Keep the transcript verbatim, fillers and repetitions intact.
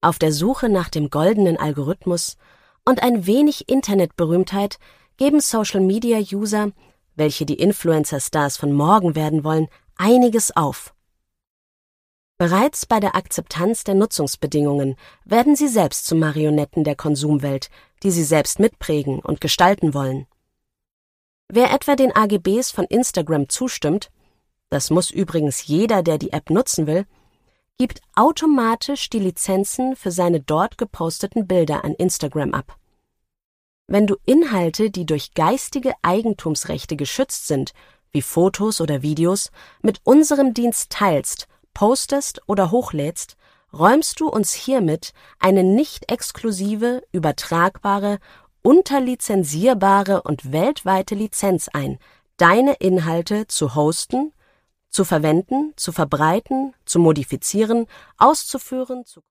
Auf der Suche nach dem goldenen Algorithmus und ein wenig Internetberühmtheit geben Social-Media-User, welche die Influencer-Stars von morgen werden wollen, einiges auf. Bereits bei der Akzeptanz der Nutzungsbedingungen werden sie selbst zu Marionetten der Konsumwelt, die sie selbst mitprägen und gestalten wollen. Wer etwa den A G Bs von Instagram zustimmt, das muss übrigens jeder, der die App nutzen will, gibt automatisch die Lizenzen für seine dort geposteten Bilder an Instagram ab. Wenn du Inhalte, die durch geistige Eigentumsrechte geschützt sind, wie Fotos oder Videos, mit unserem Dienst teilst, postest oder hochlädst, räumst du uns hiermit eine nicht exklusive, übertragbare, unterlizenzierbare und weltweite Lizenz ein, deine Inhalte zu hosten, zu verwenden, zu verbreiten, zu modifizieren, auszuführen, zu